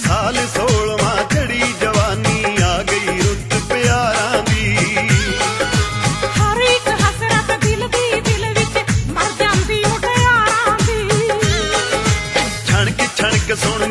साल 16वां चढ़ी जवानी आ गई रुत प्यारां दी हर एक हसरत दिल विच मर जांदी मुटियारां दी छणक छणक सुन